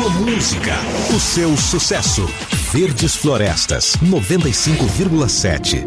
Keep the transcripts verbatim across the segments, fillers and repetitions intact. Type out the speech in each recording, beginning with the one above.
sua música, o seu sucesso. Verdes Florestas, noventa e cinco vírgula sete.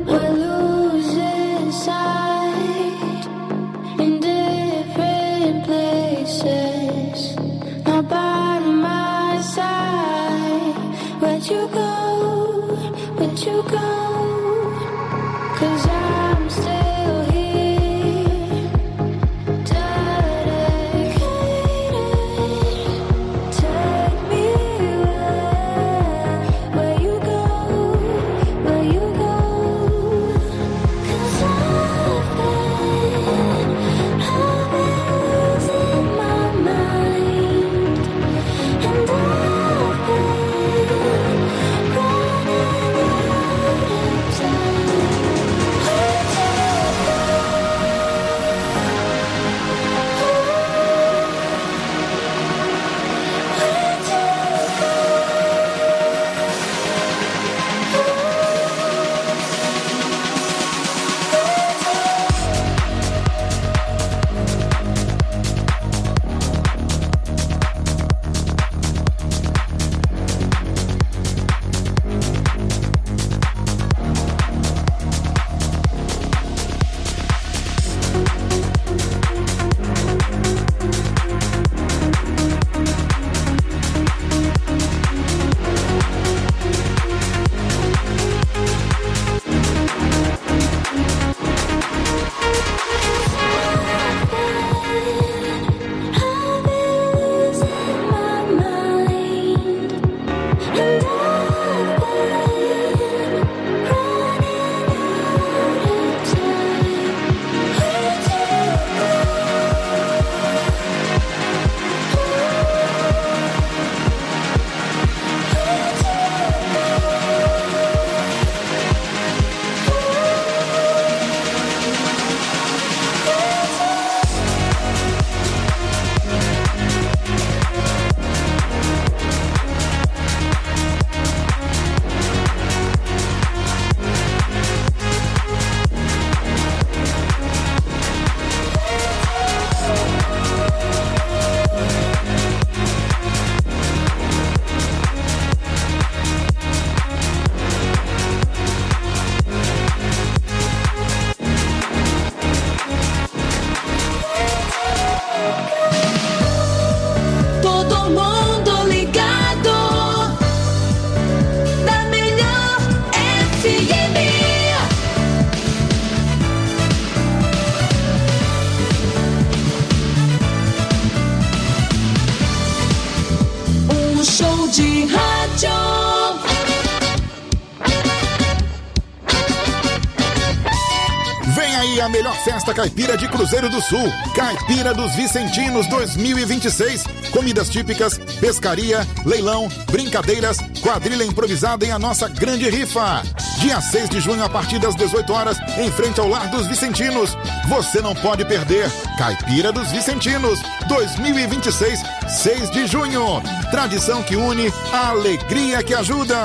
A melhor festa caipira de Cruzeiro do Sul, Caipira dos Vicentinos dois mil e vinte e seis. Comidas típicas, pescaria, leilão, brincadeiras, quadrilha improvisada em a nossa grande rifa. Dia seis de junho, a partir das dezoito horas, em frente ao Lar dos Vicentinos. Você não pode perder. Caipira dos Vicentinos dois mil e vinte e seis, seis de junho. Tradição que une, a alegria que ajuda.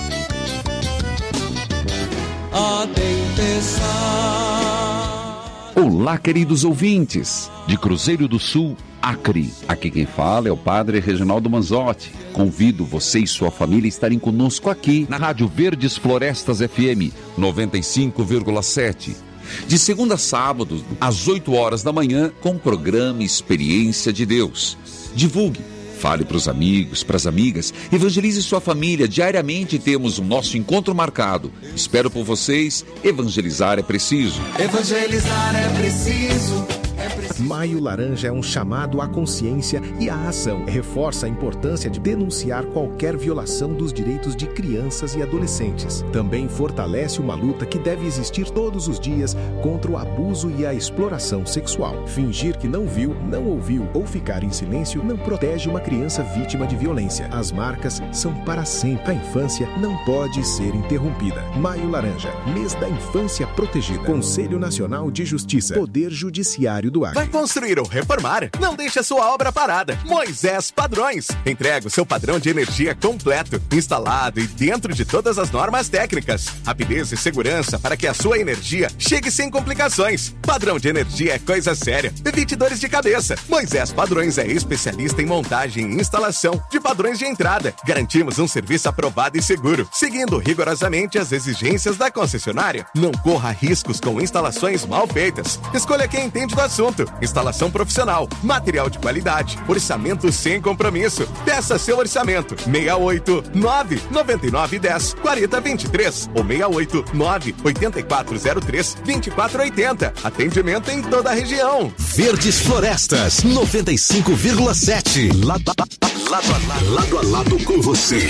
A tempestade. Olá, queridos ouvintes de Cruzeiro do Sul, Acre. Aqui quem fala é o Padre Reginaldo Manzotti. Convido você e sua família a estarem conosco aqui na Rádio Verdes Florestas F M noventa e cinco vírgula sete. De segunda a sábado, às oito horas da manhã, com o programa Experiência de Deus. Divulgue. Fale para os amigos, para as amigas, evangelize sua família. Diariamente temos o nosso encontro marcado. Espero por vocês. Evangelizar é preciso. Evangelizar é preciso. Maio Laranja é um chamado à consciência e à ação. Reforça a importância de denunciar qualquer violação dos direitos de crianças e adolescentes. Também fortalece uma luta que deve existir todos os dias contra o abuso e a exploração sexual. Fingir que não viu, não ouviu ou ficar em silêncio não protege uma criança vítima de violência. As marcas são para sempre. A infância não pode ser interrompida. Maio Laranja, mês da infância protegida. Conselho Nacional de Justiça. Poder Judiciário do Acre. Construir ou reformar? Não deixe a sua obra parada. Moisés Padrões. Entrega o seu padrão de energia completo, instalado e dentro de todas as normas técnicas. Rapidez e segurança para que a sua energia chegue sem complicações. Padrão de energia é coisa séria. Evite dores de cabeça. Moisés Padrões é especialista em montagem e instalação de padrões de entrada. Garantimos um serviço aprovado e seguro, seguindo rigorosamente as exigências da concessionária. Não corra riscos com instalações mal feitas. Escolha quem entende do assunto. Instalação profissional, material de qualidade, orçamento sem compromisso. Peça seu orçamento. seis oito nove nove nove um zero quatro zero dois três ou seis oito nove oito quatro zero três dois quatro oito zero. Atendimento em toda a região. Verdes Florestas noventa e cinco vírgula sete. Lado, lado a lado, lado a lado com você.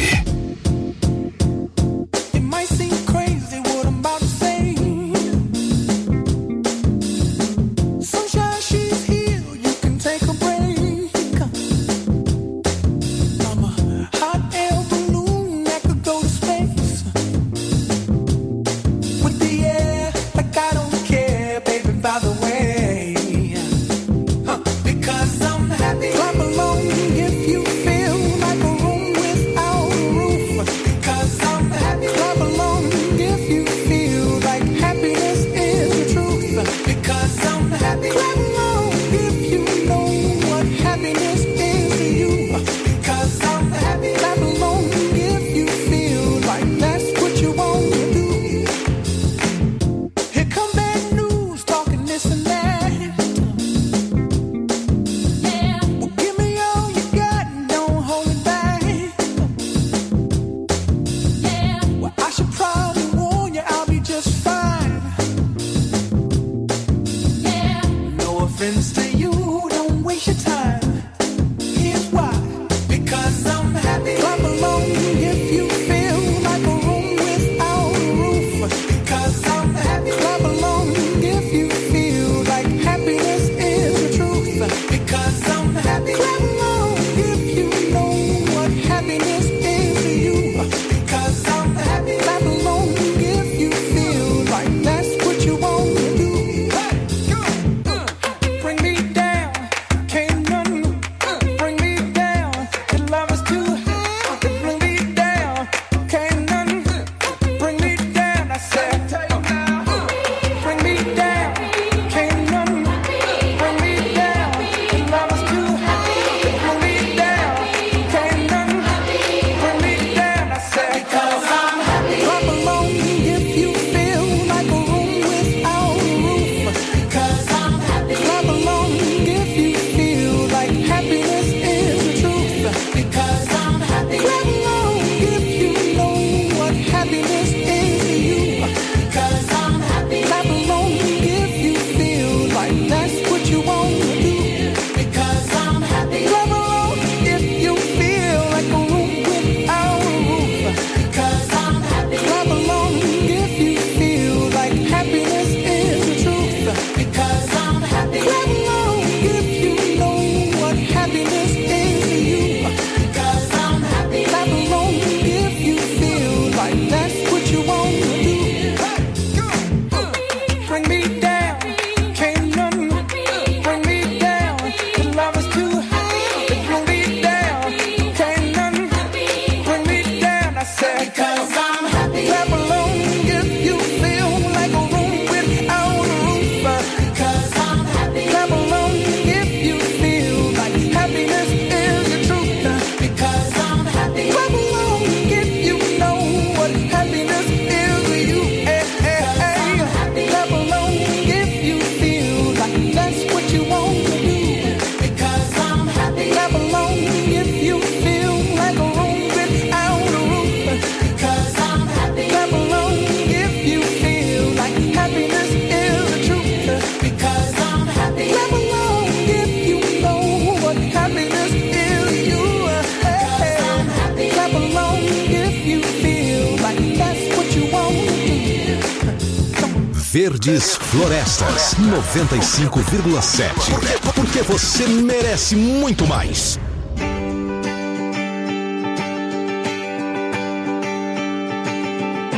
Verdes Florestas noventa e cinco vírgula sete. Porque você merece muito mais.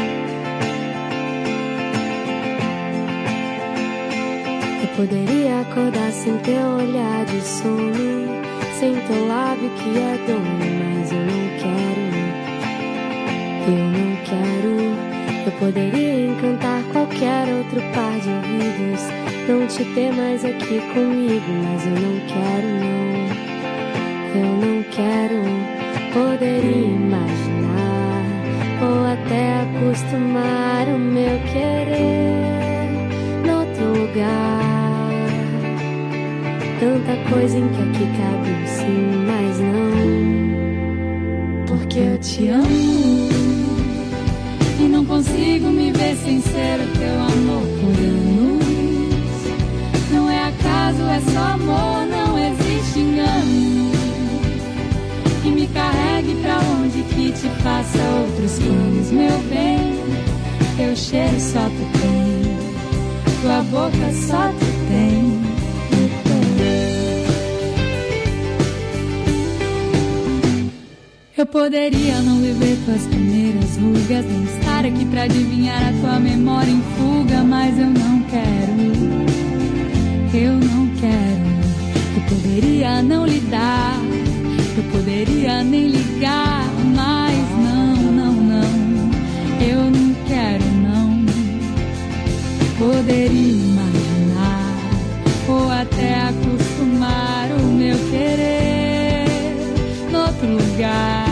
Eu poderia acordar sem teu olhar de sono, sem teu lábio que é dono, mas eu não quero, eu não quero. Eu poderia encantar qualquer outro par de ouvidos, não te ter mais aqui comigo, mas eu não quero, não. Eu não quero. Poderia imaginar ou até acostumar o meu querer noutro lugar. Tanta coisa em que aqui cabe um sim, mas não. Porque eu te amo e não consigo me ver sem ser o teu amor por anos. Não é acaso, é só amor, não existe engano. Que me carregue pra onde que te faça outros planos, meu bem. Teu cheiro só tu tem, tua boca só tu tem. Eu poderia não viver tuas primeiras rugas, nem estar aqui pra adivinhar a tua memória em fuga, mas eu não quero, eu não quero. Eu poderia não lidar, eu poderia nem ligar, mas não, não, não. Eu não quero, não. Poderia imaginar ou até acostumar o meu querer noutro lugar.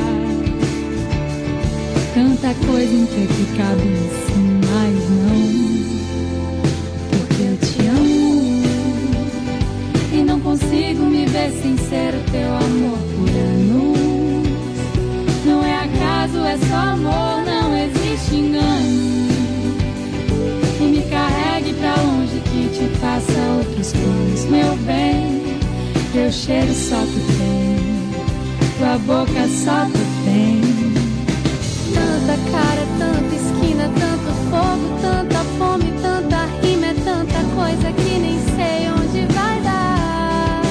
Tanta coisa em que aqui cabe assim, mas não. Porque eu te amo e não consigo me ver sem ser o teu amor por anos. Não é acaso, é só amor, não existe engano. E me carregue pra longe que te faça outros planos, meu bem. Teu cheiro só tu tem, tua boca só tu tem. Tanta cara, tanta esquina, tanto fogo, tanta fome, tanta rima, é tanta coisa que nem sei onde vai dar.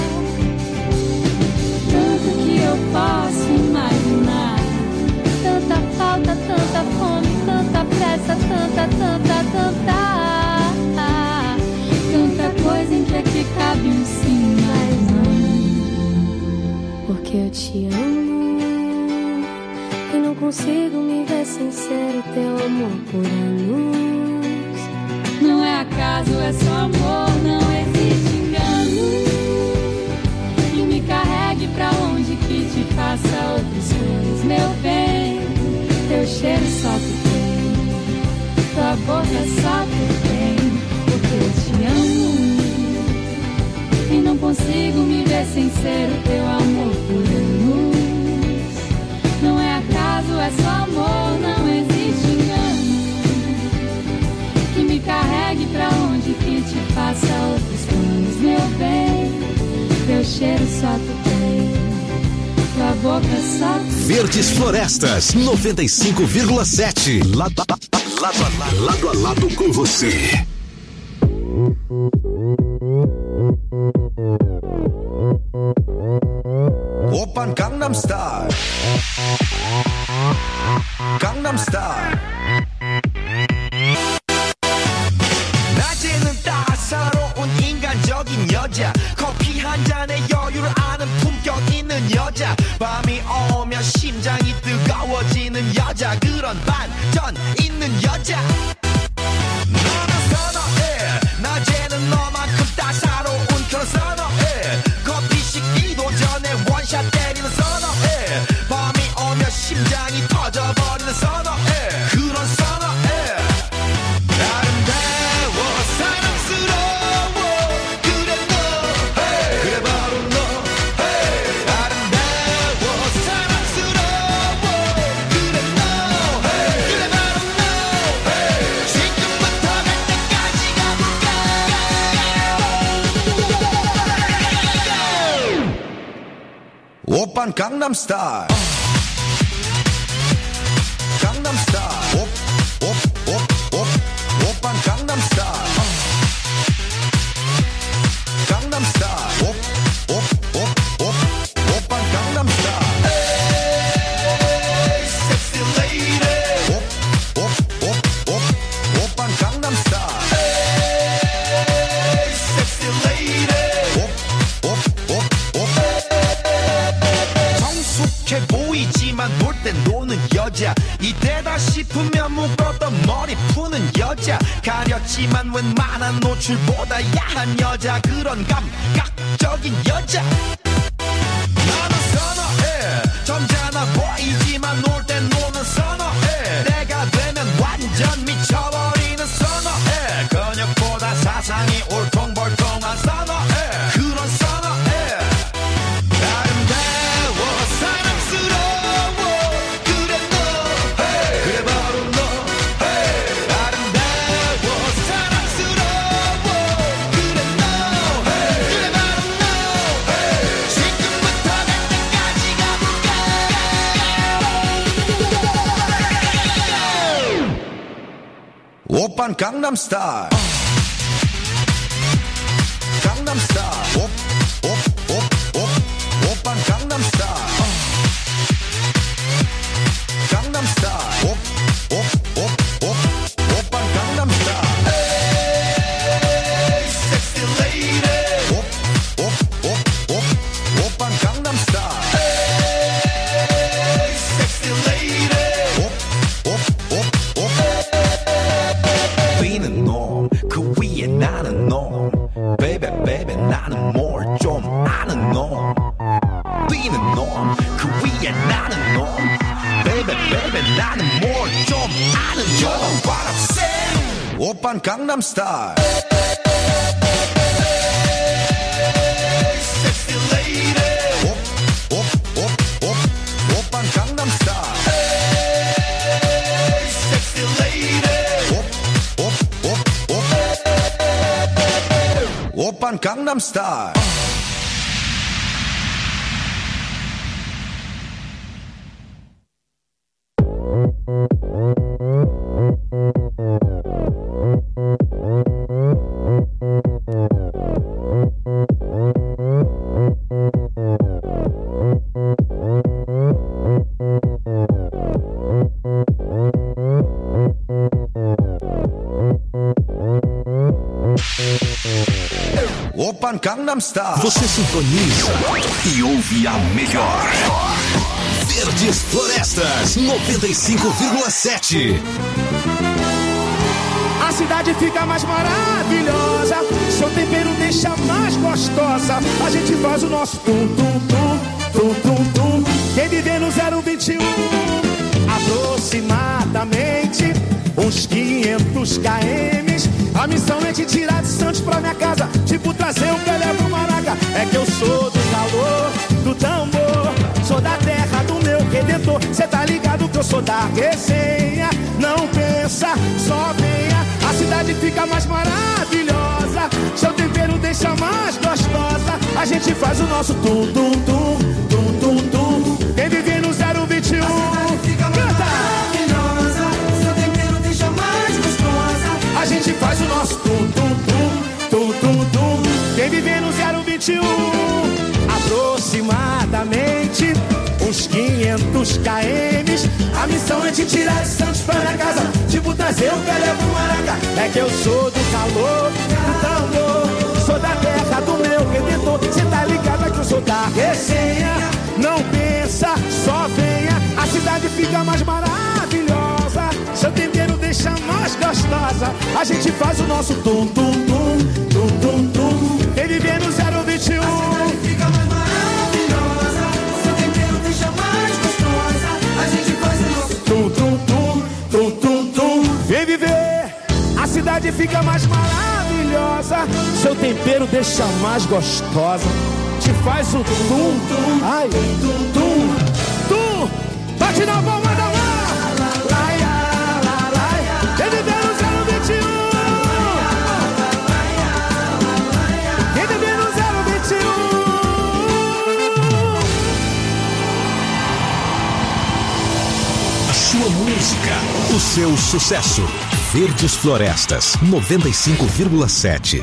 Tanto que eu posso imaginar, tanta falta, tanta fome, tanta pressa, tanta, tanta, tanta. Tanta coisa em que aqui cabe um sim, mas não. Porque eu te amo e não consigo me ver sem ser o teu amor por anos. Não é acaso, é só amor, não existe engano. E me carregue pra onde que te faça outros planos, meu bem. Teu cheiro só tu tem, tua boca só tu tem. Porque eu te amo e não consigo me ver sem ser o teu amor por anos. Não é acaso, é só amor, não existe engano. Que me carregue pra onde que te faça outros planos, meu bem. Teu cheiro só tu tem, tua boca só tu tem. Verdes Florestas, noventa e cinco vírgula sete. Lado, lado, lado, lado a lado com você. 오빤 강남 스타일 강남 스타일 낮에는 따사로운 인간적인 여자 커피 한 잔에 여유를 아는 품격 있는 여자 밤이 오면 심장이 뜨거워지는 여자 그런 반전 있는 여자 너는 선어해 낮에는 너만큼 따사로운 그런 선어해 커피 식기도 전에 원샷 때리는 선어해 밤이 오면 심장이 터져버리는 선어해 그런 선어해 아름다워 사랑스러워 그래 너 hey. 그래 바로 너 hey. 아름다워 사랑스러워 그래 너 hey. 그래 바로 너 hey. 지금부터 갈 때까지 가볼까 오빤 강남 스타일 강남 스타일 옵옵옵옵 오빤 강남 스타일 강남 스타일 옵옵옵옵 오빤 강남 스타일 에이 섹시 레이디 옵옵옵옵 오빤 강남 스타일 에이 섹시 레이디 똑똑해 보이지만 놀 땐 노는 여자 이때다 싶으면 묶었던 머리 푸는 여자 가렸지만 웬만한 노출보다 야한 여자 그런 감각적인 여자 나는 선어해 점잖아 보이지만 놀 땐 노는 선어해 내가 되면 완전 미쳐버리는 선어해 근육보다 사상이 울퉁불퉁한 선어해 그런 선어해 아름다워 사랑스러워 그래 너 hey. 그래 바로 너 hey. 아름다워 사랑스러워 그래 너 hey. 그래 바로 너 hey. 지금부터 갈 때까지 가볼까 오빤 강남스타일 강남스타일 오, 오, 오, 오, 오빤 강남스타일 강남스타일 오, 오, 오, 오, 오빤 강남스타일 에이 섹시 레이디 오, 오, 오, 오, 오빤 강남스타일 에이 섹시 레이디 오, 오, 오, 오 뛰는 놈 그 위에 나는 놈 Baby baby 나는 뭘 좀 아는 놈 뛰는 놈 그 위에 나는 놈 Baby baby 나는 뭘 좀 아는 놈 You know what I'm saying 오빤 강남스타일 Sexy lady 오, 오, 오, 오, 오빤 강남스타일 Sexy lady 오, 오, 오, 오 오빤 강남스타일 오빤 강남스타일 Você sintoniza e ouve a melhor. Verdes Florestas noventa e cinco vírgula sete. A cidade fica mais maravilhosa, seu tempero deixa mais gostosa. A gente faz o nosso tum tum tum tum tum tum. Quem viver no zero vinte e um, aproximadamente uns quinhentos quilômetros. A missão é te tirar de Santos pra minha casa, tipo trazer um Pelé pro Maraca. É que eu sou do calor, do tambor, sou da terra do meu redentor. Cê tá ligado que eu sou da resenha, não pensa, só venha. A cidade fica mais maravilhosa, seu tempero deixa mais gostosa. A gente faz o nosso tum tum tum tum tum tum. Quem vive no zero vinte e um, a cidade fica mais maravilhosa, seu tempero deixa mais gostosa. A gente faz o nosso tum tum tum tum tum tum. Quem vive no zero vinte e um, aproximadamente uns quinhentos quilômetros. A missão é te tirar de Santos pra minha casa, tipo trazer o Pelé pro Maraca. É que eu sou do calor, do tambor, sou da terra do meu redentor. Cê tá ligado que eu sou da resenha, não pensa, só venha. A cidade fica mais maravilhosa, seu tempero deixa mais gostosa. A gente faz o nosso tum tum tum tum tum tum. Quem viver no zero vinte e um, a cidade fica mais maravilhosa, seu tempero deixa mais gostosa. A gente faz o nosso tum tum tum tum tum tum. Vem viver, a cidade fica mais maravilhosa, seu tempero deixa mais gostosa. Te faz o tum tum, ai tum tum tum. Bate na palma da mão. Quem viver no zero vinte e um, quem viver no zero vinte e um. A sua música, o seu sucesso. Verdes Florestas noventa e cinco vírgula sete.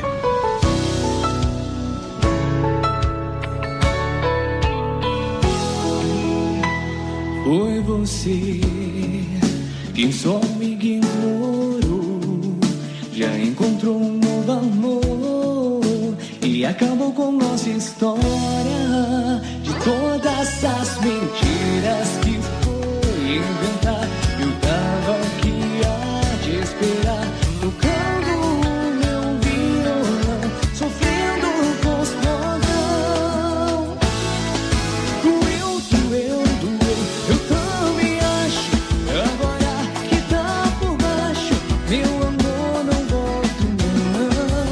Foi você quem só me ignorou, já encontrou um novo amor e acabou com nossa história de todas as mentiras. inventar. Eu tava aqui a te esperar, tocando o meu violão, sofrendo com os modão. Doeu, doeu, doeu, eu também acho. Agora que tá por baixo, meu amor, não volto não.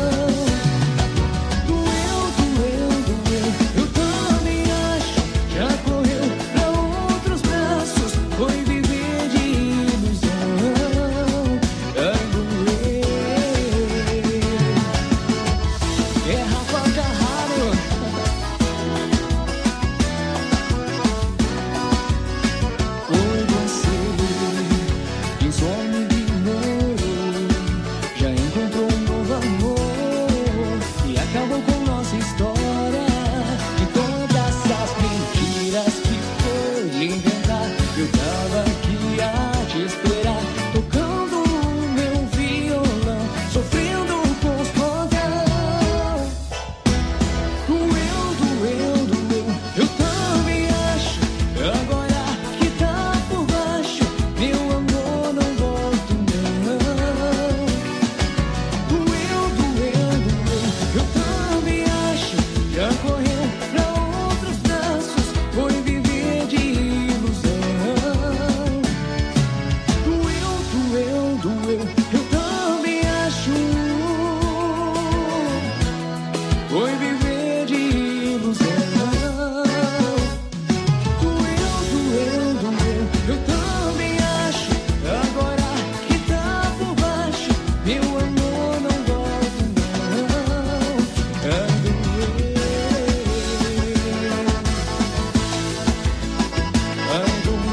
Doeu, doeu, doeu, eu também acho. Já correu pra outros braços, foi viver de ilusão. Ai, doeu. É Rafa Carraro. Foi você quem só me ignorou, já encontrou um novo amor e acabou com nossa história. E todas as mentiras que foi inventar, eu tava aqui a te esperar, tocando o meu violão, sofrendo com os modão. Doeu, doeu, doeu, eu também acho. Agora que tá por baixo, meu amor, não volto não. Doeu, doeu, doeu, eu também acho. Já correu pra outros braços, foi viver de ilusão. Doeu, doeu, doeu, eu também acho. Foi viver de ilusão. Doeu, doeu, doeu, eu também acho. Agora que tá por baixo, meu amor, não volto não. Ai, doeu. Ai,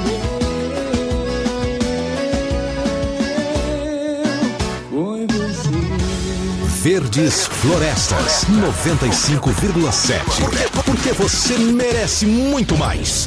doeu. Foi você. Verdes Florestas, noventa e cinco vírgula sete. Porque você merece muito mais.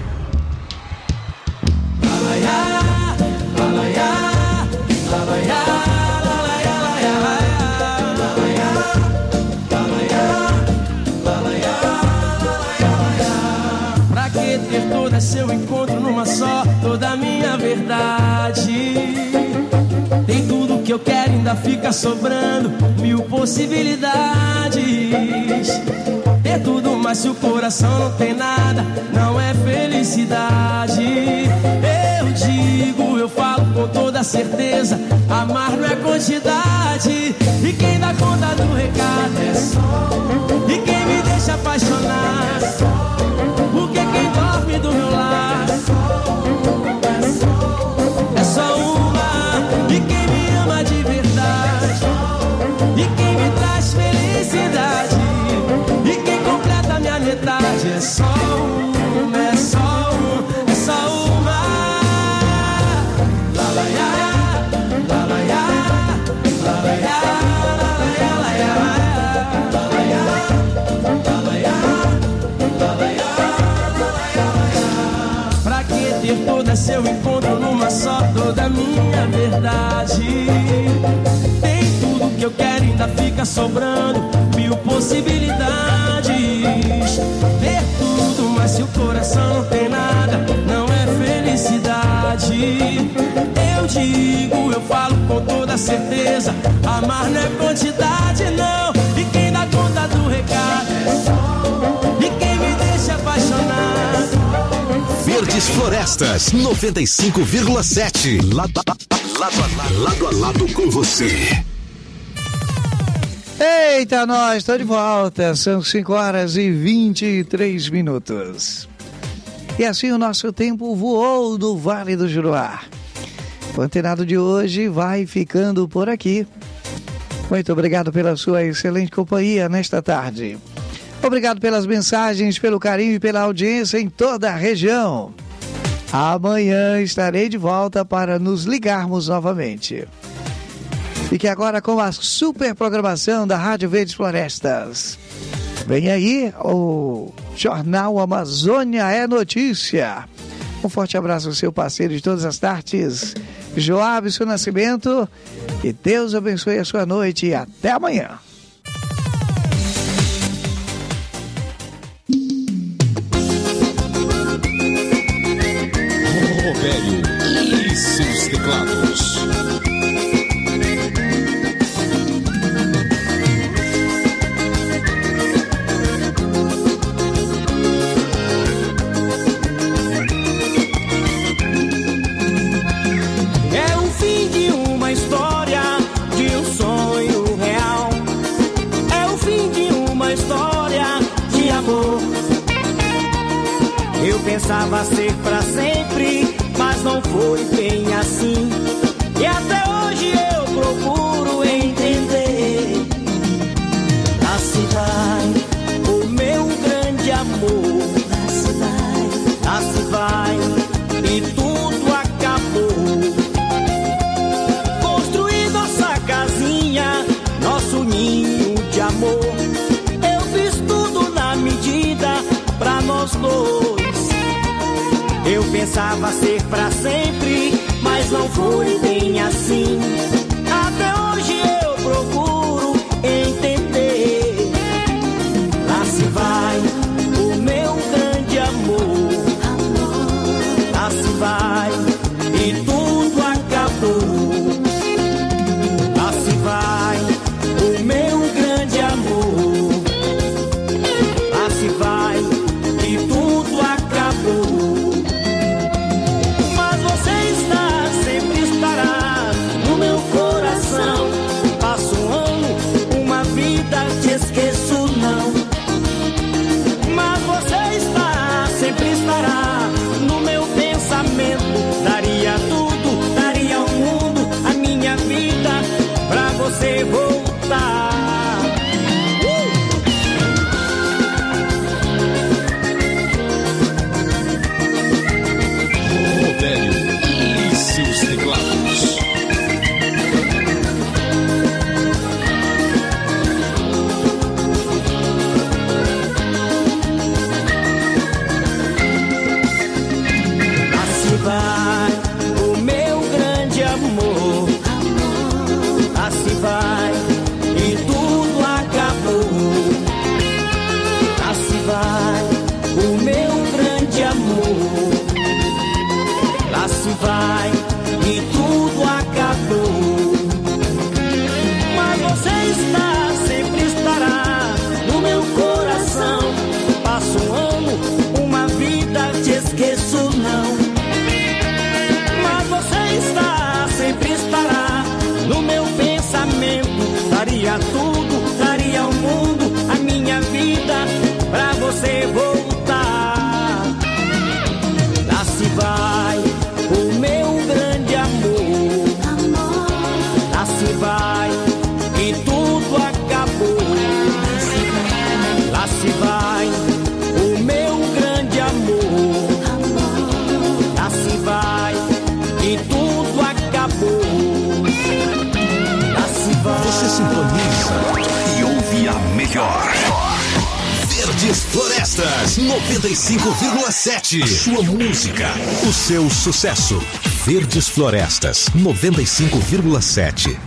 Pra que ter todo seu encontro numa só, toda a minha verdade? Tem tudo que eu quero, ainda fica sobrando mil possibilidades. Ter tudo, mas se o coração não tem nada, não é felicidade. Eu digo, eu falo com toda certeza, amar não é quantidade. E quem dá conta do recado é só, e quem me deixa apaixonar, porque quem dorme do meu lado é só uma. E quem me ama de verdade, e quem me traz felicidade, e quem completa minha metade é só uma, é só uma, é só uma. La la ya, la la ya, la la ya, la la ya, la ya, la la ya, la la ya, la la ya, la la ya. Pra que ter todo seu encontro numa só, toda a minha verdade? Tem tudo que eu quero, ainda fica sobrando mil possibilidades. Ter tudo, mas se o coração não tem nada, não é felicidade. Eu digo, eu falo com toda certeza, amar não é quantidade, não. E quem dá conta do recado é só, e quem me deixa apaixonar. Verdes Florestas, noventa e cinco vírgula sete. Lado, lado, lado, lado a lado com você. Eita, nós, estou de volta. São cinco horas e vinte e três minutos. E assim o nosso tempo voou do Vale do Juruá. O antenado de hoje vai ficando por aqui. Muito obrigado pela sua excelente companhia nesta tarde. Obrigado pelas mensagens, pelo carinho e pela audiência em toda a região. Amanhã estarei de volta para nos ligarmos novamente. Fique agora com a super programação da Rádio Verdes Florestas. Vem aí o Jornal Amazônia é Notícia. Um forte abraço ao seu parceiro de todas as tardes, Joabson Nascimento. Que Deus abençoe a sua noite e até amanhã. Velho. pensava ser pra sempre, mas não foi bem assim. E até hoje eu procuro entender. Lá se vai o meu grande amor. Lá se vai, lá se vai e tudo acabou. Construir nossa casinha, nosso ninho de amor. Eu fiz tudo na medida pra nós dois. Eu pensava ser pra sempre, mas não foi bem assim. Até hoje eu procuro entender. Lá se vai o meu grande amor. Lá se vai e tudo acabou. Lá se vai o meu grande amor. Lá se vai e tudo acabou. Mas você está, sempre estará no meu coração. Passo um ano, uma vida, te esqueço não. Mas você está, sempre estará no meu pensamento. Daria tudo, daria o mundo, a minha vida, pra você voltar. E seus teclados. Lá se vai o meu grande amor. Lá se vai e tudo acabou. Lá se vai o meu grande amor. Lá se vai e tudo acabou. Mas você está, sempre estará no meu coração. Passo um ano, uma vida, te esqueço não. Mas você está, sempre estará no meu pensamento. Daria tudo, daria o mundo, a minha vida, pra você voltar. Lá se vai o meu grande amor. Lá se vai e tudo acabou. Lá se vai o meu grande amor. Lá se vai e tudo acabou. Lá se vai. Você sintoniza e ouve a melhor. Verdes Florestas noventa e cinco vírgula sete. Sua música, o seu sucesso. Verdes Florestas noventa e cinco vírgula sete.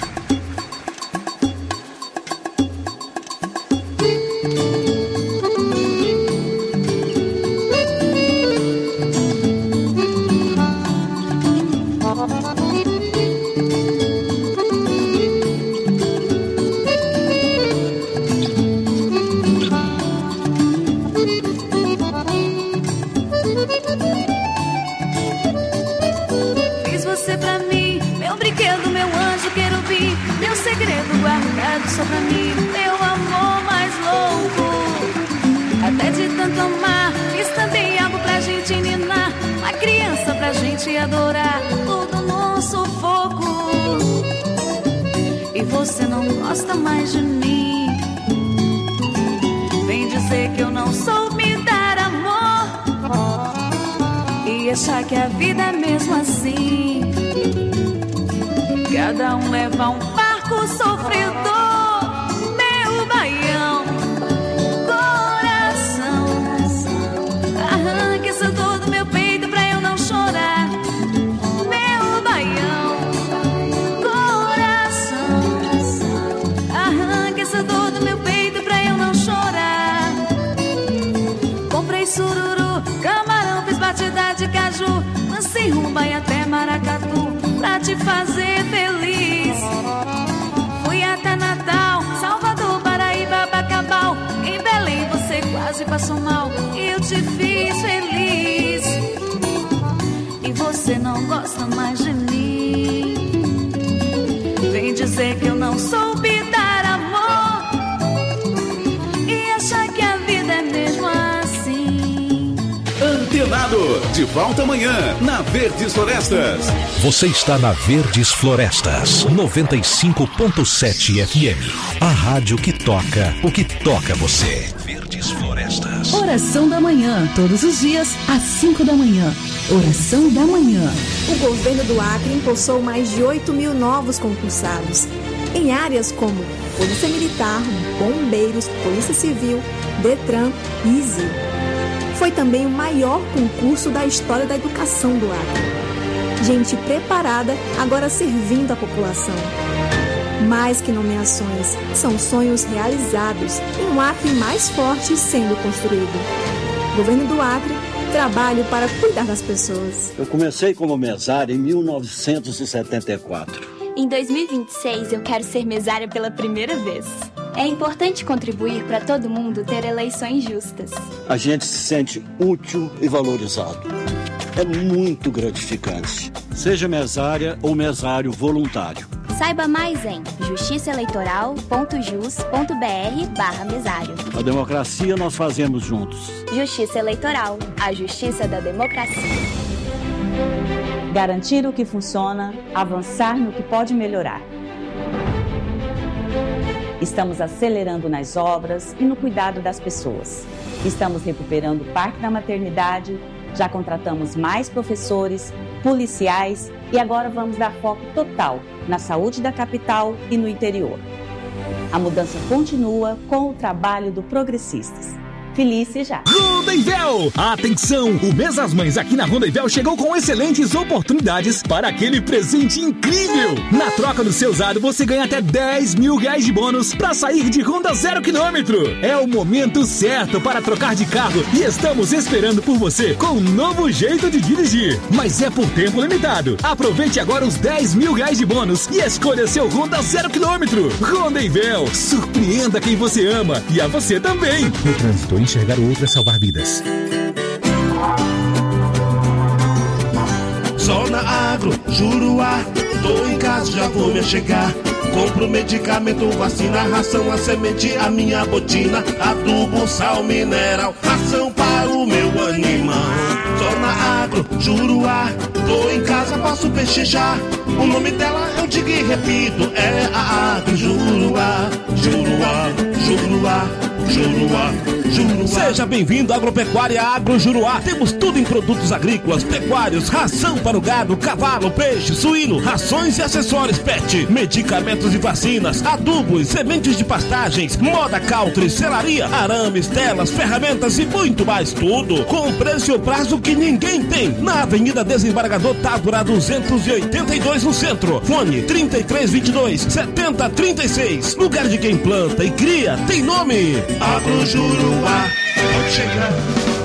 Fiz você pra mim, meu brinquedo, meu anjo querubim, meu segredo guardado só pra mim, meu amor mais louco. Até de tanto amar, fiz também algo pra gente ninar, uma criança pra gente adorar, tudo no sufoco. E você não gosta mais de mim, vem dizer que eu não soube dar amor e achar que a vida é mesmo assim. Cada um leva um barco sofredor, meu baião, coração. Arranque essa dor do meu peito pra eu não chorar, meu baião, coração. Arranque essa dor do meu peito pra eu não chorar. Comprei sururu, camarão, fiz batida de caju, lancei rumba e até maracatu pra te fazer feliz. Fui até Natal, Salvador, Paraíba, Bacabal, em Belém você quase passou mal e eu te fiz feliz. E você não gosta mais de mim, vem dizer que eu não soube dar amor e achar que a vida é mesmo assim. Antenado, De volta amanhã, na Verdes Florestas. Você está na Verdes Florestas, noventa e cinco ponto sete F M. A rádio que toca o que toca você. Verdes Florestas. Oração da manhã, todos os dias, às cinco da manhã. Oração da manhã. O governo do Acre impulsou mais de oito mil novos concursados em áreas como Polícia Militar, Bombeiros, Polícia Civil, Detran e ISIL. Foi também o maior concurso da história da educação do Acre. Gente preparada, agora servindo a população. Mais que nomeações, são sonhos realizados e um Acre mais forte sendo construído. Governo do Acre, trabalho para cuidar das pessoas. Eu comecei como mesário em mil novecentos e setenta e quatro. Em dois mil e vinte e seis, eu quero ser mesária pela primeira vez. É importante contribuir para todo mundo ter eleições justas. A gente se sente útil e valorizado. É muito gratificante. Seja mesária ou mesário voluntário. Saiba mais em justiçaeleitoral ponto jus ponto br barra mesário. A democracia nós fazemos juntos. Justiça Eleitoral, a justiça da democracia. Garantir o que funciona, avançar no que pode melhorar. Estamos acelerando nas obras e no cuidado das pessoas. Estamos recuperando o Parque da Maternidade, já contratamos mais professores, policiais e agora vamos dar foco total na saúde da capital e no interior. A mudança continua com o trabalho do Progressistas. Felice já. Rondevel! Atenção! O Mês das Mães aqui na Rondevel chegou com excelentes oportunidades para aquele presente incrível! Na troca do seu usado, você ganha até dez mil reais de bônus para sair de Honda zero quilômetro. É o momento certo para trocar de carro e estamos esperando por você com um novo jeito de dirigir. Mas é por tempo limitado. Aproveite agora os dez mil reais de bônus e escolha seu Honda zero quilômetro. Rondevel, surpreenda quem você ama e a você também. No trânsito, enxergar o outro é salvar vidas. Zona Agro, Juruá, tô em casa, já vou me chegar. Compro medicamento, vacina, ração, a semente, a minha botina, adubo, sal mineral, ração para o meu animal. Zona Agro, Juruá, tô em casa, posso pechinchar. O nome dela eu digo e repito, é a Agro Juruá, Juruá, Juruá, Juruá, Juruá. Seja bem-vindo à Agropecuária Agro Juruá. Temos tudo em produtos agrícolas, pecuários, ração para o gado, cavalo, peixe, suíno, rações e acessórios pet, medicamentos e vacinas, adubos, sementes de pastagens, moda country, selaria, arames, telas, ferramentas e muito mais. Tudo com preço e o prazo que ninguém tem. Na Avenida Desembargador Távora duzentos e oitenta e dois no centro. Fone trinta e três, vinte e dois, setenta, trinta e seis. Lugar de quem planta e cria tem nome. Agro Juruá, pode chegar.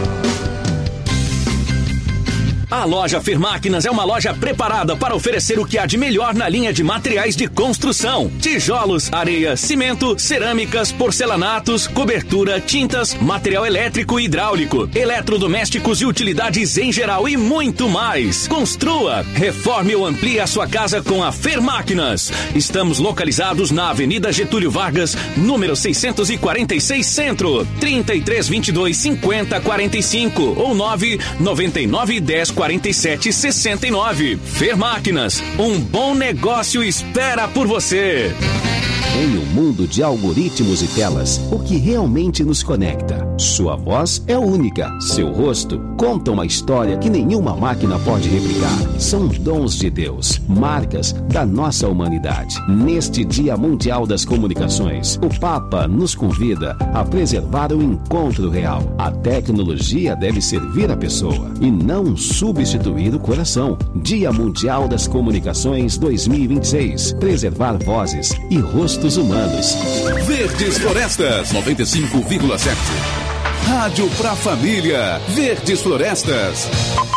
A loja Fermáquinas é uma loja preparada para oferecer o que há de melhor na linha de materiais de construção: tijolos, areia, cimento, cerâmicas, porcelanatos, cobertura, tintas, material elétrico e hidráulico, eletrodomésticos e utilidades em geral e muito mais. Construa, reforme ou amplie a sua casa com a Fermáquinas. Estamos localizados na Avenida Getúlio Vargas, número seiscentos e quarenta e seis Centro, trinta e três, vinte e dois, cinquenta, quarenta e cinco ou nove noventa e nove, dez, quarenta e sete, sessenta e nove. Fermáquinas, um bom negócio espera por você. Em um mundo de algoritmos e telas, o que realmente nos conecta? Sua voz é única, seu rosto conta uma história que nenhuma máquina pode replicar. São dons de Deus, marcas da nossa humanidade. Neste Dia Mundial das Comunicações, o Papa nos convida a preservar o encontro real. A tecnologia deve servir a pessoa e não substituir o coração. Dia Mundial das Comunicações dois mil e vinte e seis. Preservar vozes e rostos humanos. Verdes Florestas noventa e cinco vírgula sete. Rádio pra família. Verdes Florestas.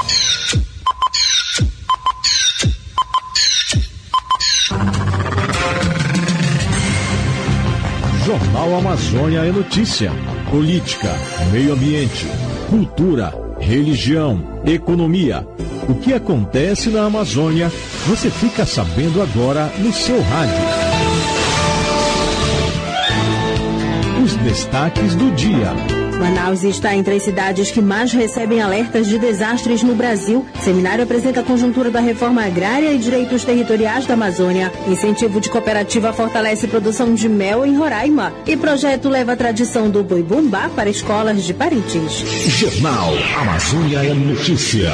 Jornal Amazônia é notícia. Política, meio ambiente, cultura, religião, economia. O que acontece na Amazônia, você fica sabendo agora no seu rádio. Os destaques do dia. Manaus está entre as cidades que mais recebem alertas de desastres no Brasil. Seminário apresenta a conjuntura da reforma agrária e direitos territoriais da Amazônia. Incentivo de cooperativa fortalece produção de mel em Roraima. E projeto leva a tradição do boi bumbá para escolas de Parintins. Jornal Amazônia é Notícia.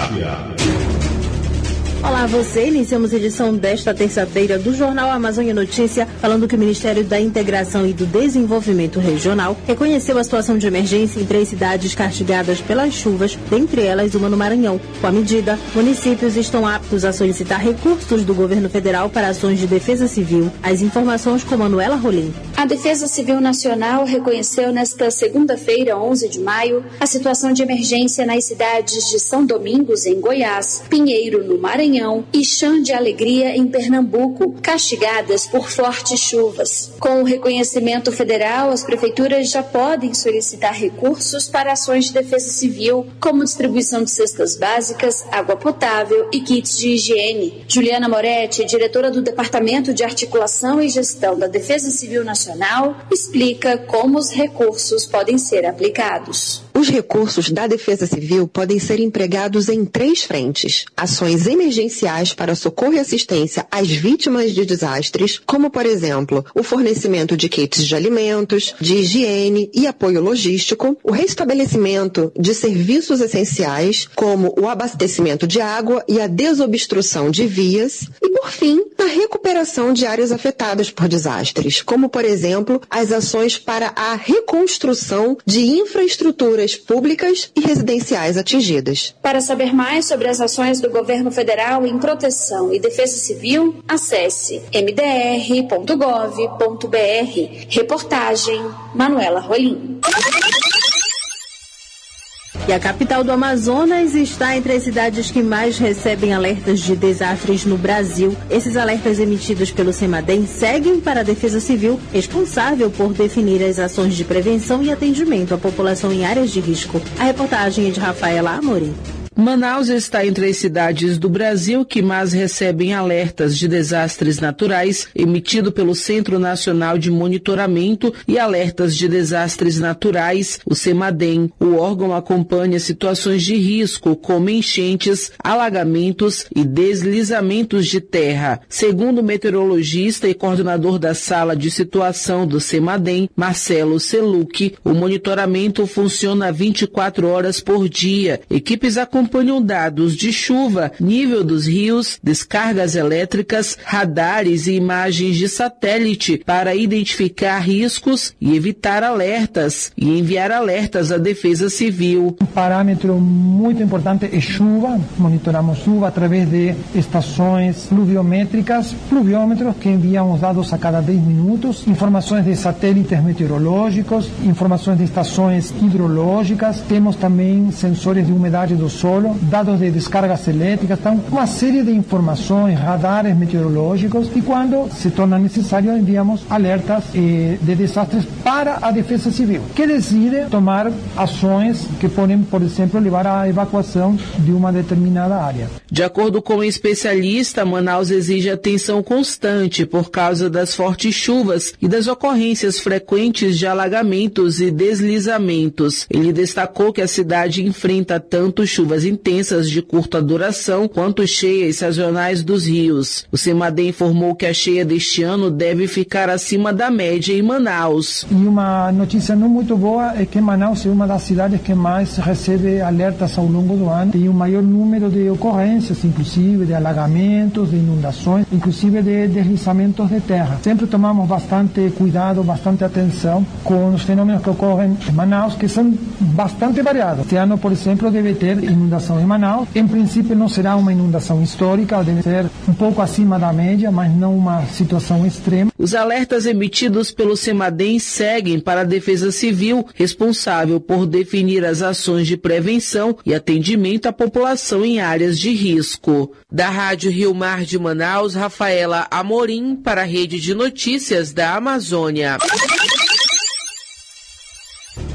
Olá, você. Iniciamos a edição desta terça-feira do Jornal Amazônia Notícia, falando que o Ministério da Integração e do Desenvolvimento Regional reconheceu a situação de emergência em três cidades castigadas pelas chuvas, dentre elas uma no Maranhão. Com a medida, municípios estão aptos a solicitar recursos do governo federal para ações de defesa civil. As informações com Manuela Rolim. A Defesa Civil Nacional reconheceu nesta segunda-feira, onze de maio, a situação de emergência nas cidades de São Domingos, em Goiás, Pinheiro, no Maranhão, e Chã de Alegria, em Pernambuco, castigadas por fortes chuvas. Com o reconhecimento federal, as prefeituras já podem solicitar recursos para ações de defesa civil, como distribuição de cestas básicas, água potável e kits de higiene. Juliana Moretti, diretora do Departamento de Articulação e Gestão da Defesa Civil Nacional, explica como os recursos podem ser aplicados. Os recursos da Defesa Civil podem ser empregados em três frentes: ações emergenciais para socorro e assistência às vítimas de desastres, como, por exemplo, o fornecimento de kits de alimentos, de higiene e apoio logístico, o restabelecimento de serviços essenciais, como o abastecimento de água e a desobstrução de vias, e, por fim, a recuperação de áreas afetadas por desastres, como, por exemplo, as ações para a reconstrução de infraestruturas públicas e residenciais atingidas. Para saber mais sobre as ações do governo federal em proteção e defesa civil, acesse m d r ponto gov ponto b r. Reportagem Manuela Rolim. E a capital do Amazonas está entre as cidades que mais recebem alertas de desastres no Brasil. Esses alertas emitidos pelo CEMADEM seguem para a Defesa Civil, responsável por definir as ações de prevenção e atendimento à população em áreas de risco. A reportagem é de Rafaela Amorim. Manaus está entre as cidades do Brasil que mais recebem alertas de desastres naturais emitido pelo Centro Nacional de Monitoramento e Alertas de Desastres Naturais, o CEMADEM. O órgão acompanha situações de risco como enchentes, alagamentos e deslizamentos de terra. Segundo o meteorologista e coordenador da Sala de Situação do CEMADEM, Marcelo Seluc, o monitoramento funciona vinte e quatro horas por dia. Equipes acompanham acompanham dados de chuva, nível dos rios, descargas elétricas, radares e imagens de satélite para identificar riscos e evitar alertas e enviar alertas à Defesa Civil. Um parâmetro muito importante é chuva. Monitoramos chuva através de estações pluviométricas, pluviômetros que enviam os dados a cada dez minutos, informações de satélites meteorológicos, informações de estações hidrológicas, temos também sensores de umidade do solo, dados de descargas elétricas, então uma série de informações, radares meteorológicos, e quando se torna necessário enviamos alertas eh, de desastres para a Defesa Civil, que decide tomar ações que podem, por exemplo, levar à evacuação de uma determinada área. De acordo com o especialista, Manaus exige atenção constante por causa das fortes chuvas e das ocorrências frequentes de alagamentos e deslizamentos. Ele destacou que a cidade enfrenta tanto chuvas intensas de curta duração quanto cheias sazonais dos rios. O CEMADEM informou que a cheia deste ano deve ficar acima da média em Manaus. E uma notícia não muito boa é que Manaus é uma das cidades que mais recebe alertas ao longo do ano. Tem o maior número de ocorrências, inclusive de alagamentos, de inundações, inclusive de deslizamentos de terra. Sempre tomamos bastante cuidado, bastante atenção com os fenômenos que ocorrem em Manaus, que são bastante variados. Este ano, por exemplo, deve ter inundação em Manaus. Em princípio não será uma inundação histórica, deve ser um pouco acima da média, mas não uma situação extrema. Os alertas emitidos pelo CEMADEM seguem para a Defesa Civil, responsável por definir as ações de prevenção e atendimento à população em áreas de risco. Da Rádio Rio Mar de Manaus, Rafaela Amorim para a Rede de Notícias da Amazônia.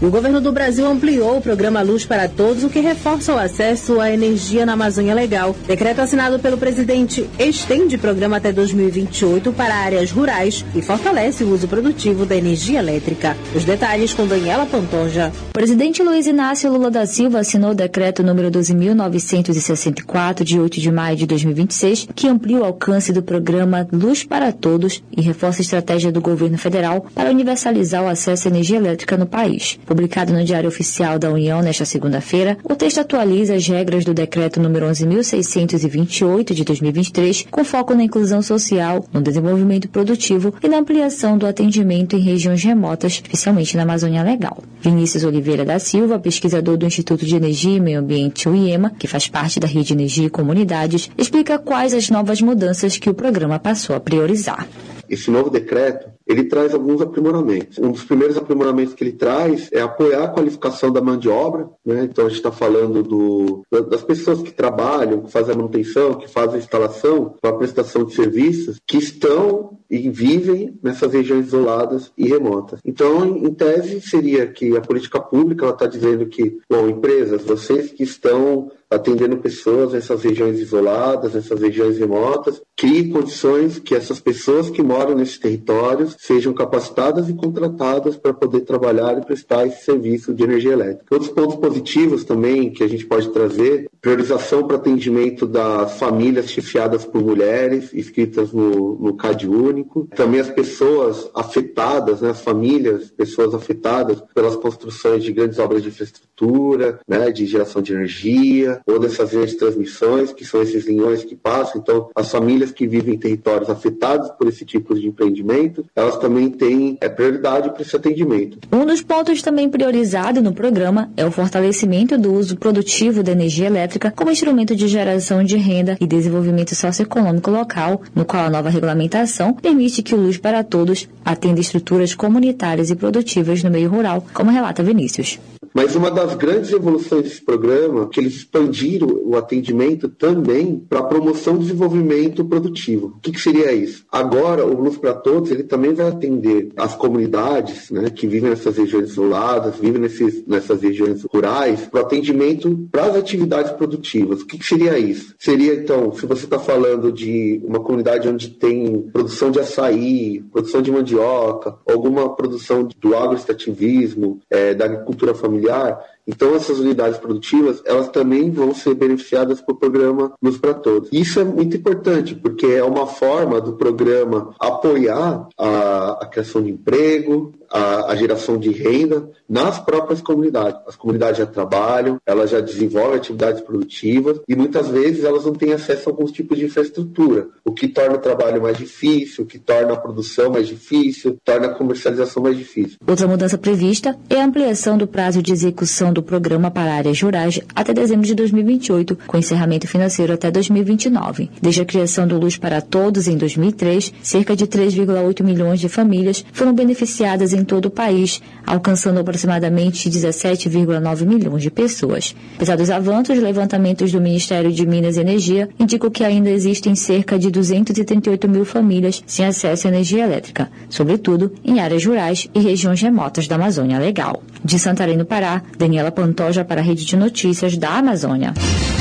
E o governo do Brasil ampliou o programa Luz para Todos, o que reforça o acesso à energia na Amazônia Legal. Decreto assinado pelo presidente estende o programa até dois mil e vinte e oito para áreas rurais e fortalece o uso produtivo da energia elétrica. Os detalhes com Daniela Pantoja. O presidente Luiz Inácio Lula da Silva assinou o decreto número doze mil novecentos e sessenta e quatro, de oito de maio de dois mil e vinte e seis, que amplia o alcance do programa Luz para Todos e reforça a estratégia do governo federal para universalizar o acesso à energia elétrica no país. Publicado no Diário Oficial da União nesta segunda-feira, o texto atualiza as regras do decreto número onze mil seiscentos e vinte e oito de dois mil e vinte e três, com foco na inclusão social, no desenvolvimento produtivo e na ampliação do atendimento em regiões remotas, especialmente na Amazônia Legal. Vinícius Oliveira da Silva, pesquisador do Instituto de Energia e Meio Ambiente, o IEMA, que faz parte da Rede Energia e Comunidades, explica quais as novas mudanças que o programa passou a priorizar. Esse novo decreto, ele traz alguns aprimoramentos. Um dos primeiros aprimoramentos que ele traz é apoiar a qualificação da mão de obra, né? Então a gente está falando do, das pessoas que trabalham, que fazem a manutenção, que fazem a instalação, para a prestação de serviços, que estão e vivem nessas regiões isoladas e remotas. Então, em tese, seria que a política pública está dizendo que, bom, empresas, vocês que estão atendendo pessoas nessas regiões isoladas, nessas regiões remotas, crie condições que essas pessoas que moram nesses territórios sejam capacitadas e contratadas para poder trabalhar e prestar esse serviço de energia elétrica. Outros pontos positivos também que a gente pode trazer, priorização para atendimento das famílias chefiadas por mulheres, inscritas no, no CadÚnico, também as pessoas afetadas, né, as famílias, pessoas afetadas pelas construções de grandes obras de infraestrutura, né, de geração de energia, ou dessas linhas de transmissões, que são esses linhões que passam. Então, as famílias que vivem em territórios afetados por esse tipo de empreendimento, elas também têm é, prioridade para esse atendimento. Um dos pontos também priorizado no programa é o fortalecimento do uso produtivo da energia elétrica como instrumento de geração de renda e desenvolvimento socioeconômico local, no qual a nova regulamentação permite que o Luz para Todos atenda estruturas comunitárias e produtivas no meio rural, como relata Vinícius. Mas uma das grandes evoluções desse programa, que eles expandiram o atendimento também para a promoção do desenvolvimento produtivo. O que, que seria isso? Agora, o Luz para Todos, ele também vai atender as comunidades, né, que vivem nessas regiões isoladas, vivem nesses, nessas regiões rurais, para o atendimento para as atividades produtivas. O que, que seria isso? Seria, então, se você está falando de uma comunidade onde tem produção de açaí, produção de mandioca, alguma produção do agroextrativismo, é, da agricultura familiar, então essas unidades produtivas, elas também vão ser beneficiadas por programa Luz para Todos. Isso é muito importante, porque é uma forma do programa apoiar a, a criação de emprego, a, a geração de renda nas próprias comunidades. As comunidades já trabalham, elas já desenvolvem atividades produtivas e muitas vezes elas não têm acesso a alguns tipos de infraestrutura, o que torna o trabalho mais difícil, o que torna a produção mais difícil, torna a comercialização mais difícil. Outra mudança prevista é a ampliação do prazo de execução do programa para áreas rurais até dezembro de dois mil e vinte e oito, com encerramento financeiro até dois mil e vinte e nove. Desde a criação do Luz para Todos em dois mil e três, cerca de três vírgula oito milhões de famílias foram beneficiadas em todo o país, alcançando aproximadamente dezessete vírgula nove milhões de pessoas. Apesar dos avanços, levantamentos do Ministério de Minas e Energia indicam que ainda existem cerca de duzentos e trinta e oito mil famílias sem acesso à energia elétrica, sobretudo em áreas rurais e regiões remotas da Amazônia Legal. De Santarém, no Pará, Daniela Pantoja para a Rede de Notícias da Amazônia.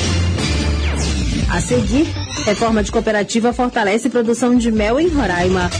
A seguir, reforma de cooperativa fortalece produção de mel em Roraima.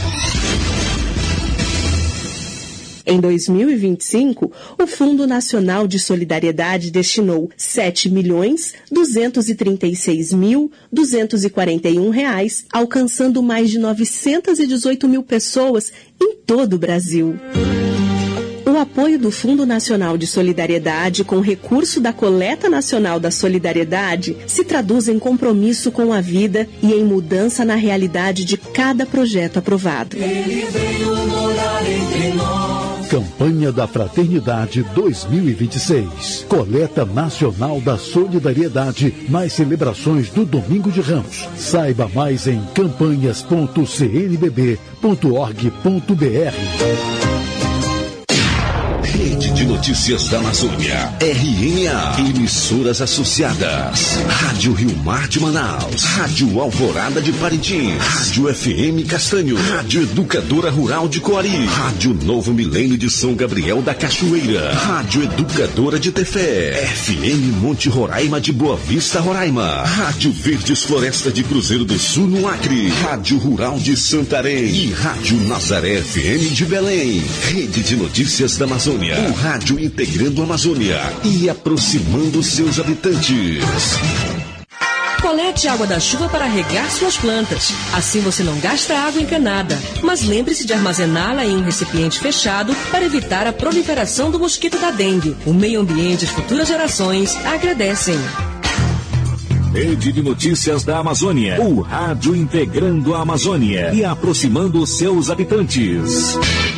Em dois mil e vinte e cinco, o Fundo Nacional de Solidariedade destinou sete milhões duzentos e trinta e seis mil duzentos e quarenta e um reais, alcançando mais de novecentos e dezoito mil pessoas em todo o Brasil. O apoio do Fundo Nacional de Solidariedade com recurso da Coleta Nacional da Solidariedade se traduz em compromisso com a vida e em mudança na realidade de cada projeto aprovado. Ele veio morar entre nós. Campanha da Fraternidade dois mil e vinte e seis. Coleta Nacional da Solidariedade nas celebrações do Domingo de Ramos. Saiba mais em campanhas ponto c n b b ponto org ponto b r. Rede de Notícias da Amazônia, R N A, emissoras associadas, Rádio Rio Mar de Manaus, Rádio Alvorada de Parintins, Rádio F M Castanho, Rádio Educadora Rural de Coari, Rádio Novo Milênio de São Gabriel da Cachoeira, Rádio Educadora de Tefé, F M Monte Roraima de Boa Vista, Roraima, Rádio Verdes Floresta de Cruzeiro do Sul no Acre, Rádio Rural de Santarém e Rádio Nazaré F M de Belém. Rede de Notícias da Amazônia, o rádio integrando a Amazônia e aproximando seus habitantes. Colete água da chuva para regar suas plantas. Assim você não gasta água encanada. Mas lembre-se de armazená-la em um recipiente fechado para evitar a proliferação do mosquito da dengue. O meio ambiente e as futuras gerações agradecem. Rede de Notícias da Amazônia, o rádio integrando a Amazônia e aproximando seus habitantes.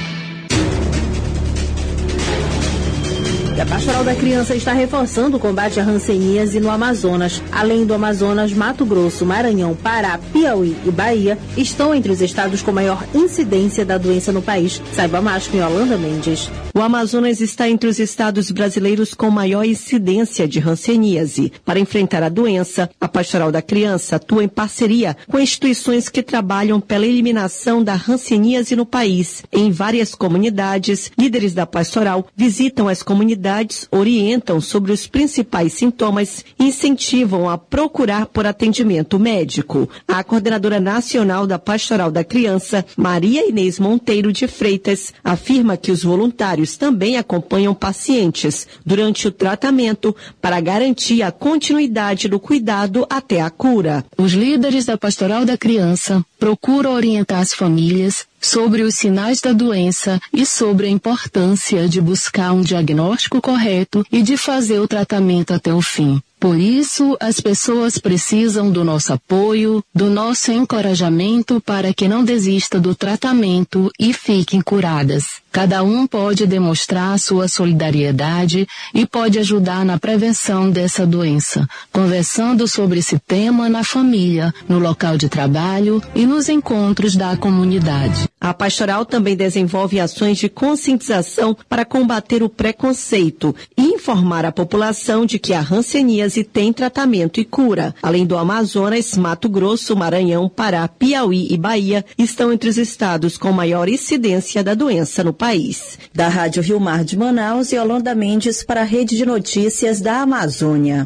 A Pastoral da Criança está reforçando o combate à hanseníase no Amazonas. Além do Amazonas, Mato Grosso, Maranhão, Pará, Piauí e Bahia estão entre os estados com maior incidência da doença no país. Saiba mais com Yolanda Mendes. O Amazonas está entre os estados brasileiros com maior incidência de hanseníase. Para enfrentar a doença, a Pastoral da Criança atua em parceria com instituições que trabalham pela eliminação da hanseníase no país. Em várias comunidades, líderes da Pastoral visitam as comunidades, orientam sobre os principais sintomas e incentivam a procurar por atendimento médico. A coordenadora nacional da Pastoral da Criança, Maria Inês Monteiro de Freitas, afirma que os voluntários também acompanham pacientes durante o tratamento para garantir a continuidade do cuidado até a cura. Os líderes da Pastoral da Criança procuram orientar as famílias sobre os sinais da doença e sobre a importância de buscar um diagnóstico correto e de fazer o tratamento até o fim. Por isso, as pessoas precisam do nosso apoio, do nosso encorajamento para que não desistam do tratamento e fiquem curadas. Cada um pode demonstrar sua solidariedade e pode ajudar na prevenção dessa doença, conversando sobre esse tema na família, no local de trabalho e nos encontros da comunidade. A Pastoral também desenvolve ações de conscientização para combater o preconceito e informar a população de que a hanseníase tem tratamento e cura. Além do Amazonas, Mato Grosso, Maranhão, Pará, Piauí e Bahia estão entre os estados com maior incidência da doença no país. Da Rádio Rio Mar de Manaus, Yolanda Mendes para a Rede de Notícias da Amazônia.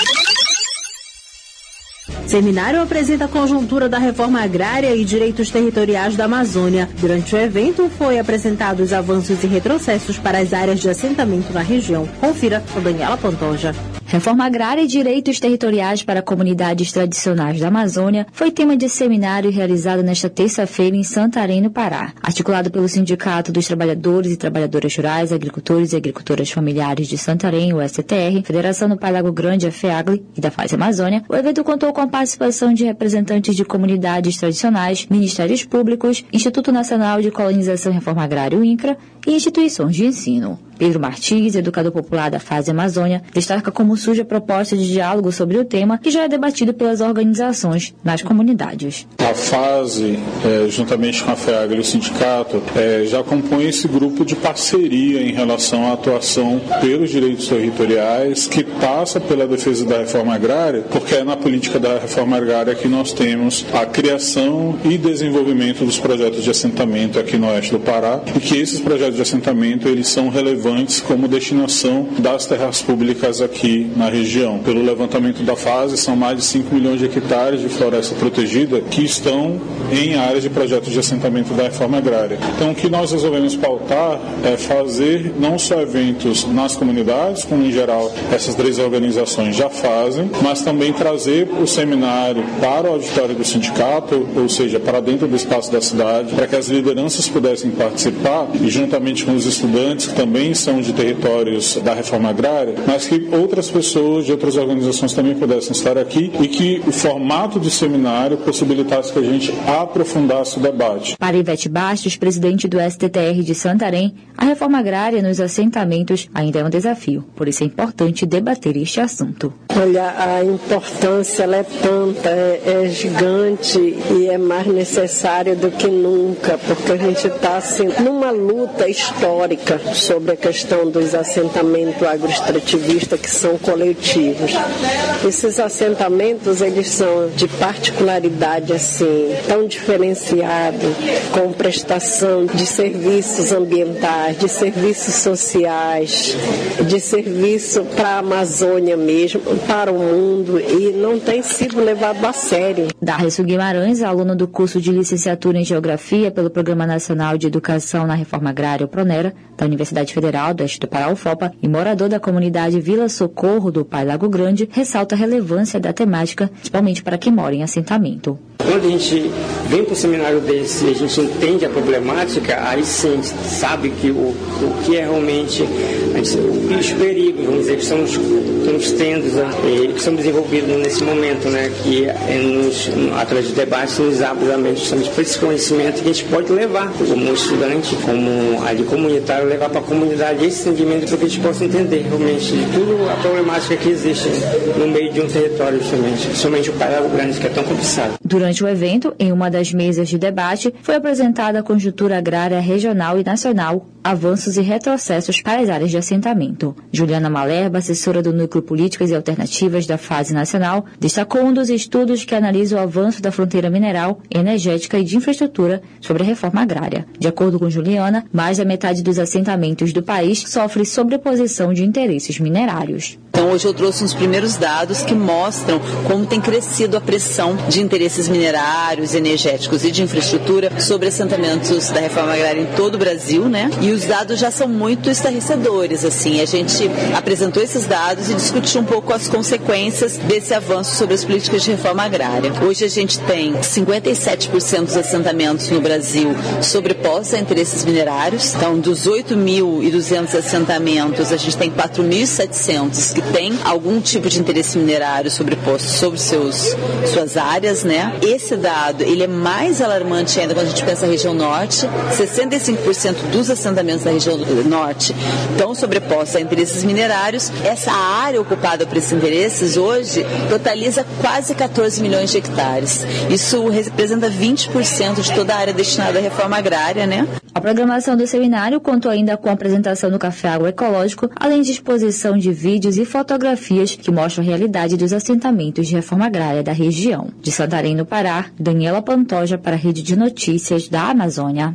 Seminário apresenta a conjuntura da reforma agrária e direitos territoriais da Amazônia. Durante o evento, foi apresentado os avanços e retrocessos para as áreas de assentamento na região. Confira com Daniela Pantoja. Reforma agrária e direitos territoriais para comunidades tradicionais da Amazônia foi tema de seminário realizado nesta terça-feira em Santarém, no Pará. Articulado pelo Sindicato dos Trabalhadores e Trabalhadoras Rurais, Agricultores e Agricultoras Familiares de Santarém, o S T R, Federação do Pai Lago Grande, a FEAGLE, e da Fase Amazônia, o evento contou com a participação de representantes de comunidades tradicionais, ministérios públicos, Instituto Nacional de Colonização e Reforma Agrária, o INCRA, e instituições de ensino. Pedro Martins, educador popular da Fase Amazônia, destaca como surge a proposta de diálogo sobre o tema, que já é debatido pelas organizações nas comunidades. A Fase, é, juntamente com a FEAGLE e o sindicato, é, já compõe esse grupo de parceria em relação à atuação pelos direitos territoriais, que passa pela defesa da reforma agrária, porque é na política da reforma agrária que nós temos a criação e desenvolvimento dos projetos de assentamento aqui no oeste do Pará, e que esses projetos de assentamento eles são relevantes como destinação das terras públicas aqui na região. Pelo levantamento da Fase, são mais de cinco milhões de hectares de floresta protegida que estão em áreas de projetos de assentamento da reforma agrária. Então, o que nós resolvemos pautar é fazer não só eventos nas comunidades, como em geral essas três organizações já fazem, mas também trazer o seminário para o auditório do sindicato, ou seja, para dentro do espaço da cidade, para que as lideranças pudessem participar e juntamente com os estudantes, que também são de territórios da reforma agrária, mas que outras pessoas de outras organizações também pudessem estar aqui e que o formato de seminário possibilitasse que a gente aprofundasse o debate. Para Ivete Bastos, presidente do S T T R de Santarém, a reforma agrária nos assentamentos ainda é um desafio, por isso é importante debater este assunto. Olha, a importância ela é tanta, é, é gigante e é mais necessária do que nunca, porque a gente está assim, numa luta histórica sobre a questão dos assentamentos agroextrativistas que são coletivos. Esses assentamentos, eles são de particularidade assim, tão diferenciado, com prestação de serviços ambientais, de serviços sociais, de serviço para a Amazônia mesmo, para o mundo, e não tem sido levado a sério. Darresso Guimarães, aluno do curso de licenciatura em Geografia pelo Programa Nacional de Educação na Reforma Agrária, o PRONERA, da Universidade Federal do Oeste do Pará, UFOPA, e morador da comunidade Vila Socorro do Pai Lago Grande, ressalta a relevância da temática, principalmente para quem mora em assentamento. Quando a gente vem para um seminário desse e a gente entende a problemática, aí sim a gente sabe que o, o que é realmente os perigos, vamos dizer, que são os, são os tendos né, que são desenvolvidos nesse momento, né, que é nos, através de debates nos abre a mente justamente por esse conhecimento que a gente pode levar como estudante, como ali comunitário, levar para a comunidade esse entendimento para que a gente possa entender realmente de tudo a problemática que existe no meio de um território, justamente, principalmente o Pai Lago Grande, que é tão cobiçado. Durante o evento, em uma das mesas de debate, foi apresentada a conjuntura agrária regional e nacional, avanços e retrocessos para as áreas de assentamento. Juliana Malerba, assessora do Núcleo Políticas e Alternativas da Fase Nacional, destacou um dos estudos que analisa o avanço da fronteira mineral, energética e de infraestrutura sobre a reforma agrária. De acordo com Juliana, mais da metade dos assentamentos do país sofre sobreposição de interesses minerários. Então, hoje eu trouxe uns primeiros dados que mostram como tem crescido a pressão de interesses minerários, energéticos e de infraestrutura sobre assentamentos da reforma agrária em todo o Brasil, né? E os dados já são muito estarrecedores, assim. A gente apresentou esses dados e discutiu um pouco as consequências desse avanço sobre as políticas de reforma agrária. Hoje a gente tem cinquenta e sete por cento dos assentamentos no Brasil sobrepostos a interesses minerários. Então, dos oito mil e duzentos assentamentos, a gente tem quatro mil e setecentos que tem algum tipo de interesse minerário sobreposto sobre seus, suas áreas, né? Esse dado, ele é mais alarmante ainda quando a gente pensa na região norte. sessenta e cinco por cento dos assentamentos da região norte estão sobrepostos a interesses minerários. Essa área ocupada por esses interesses hoje totaliza quase quatorze milhões de hectares. Isso representa vinte por cento de toda a área destinada à reforma agrária, né? A programação do seminário contou ainda com a apresentação do café agroecológico, além de exposição de vídeos e fotografias que mostram a realidade dos assentamentos de reforma agrária da região. De Santarém, no Pará, Daniela Pantoja para a Rede de Notícias da Amazônia.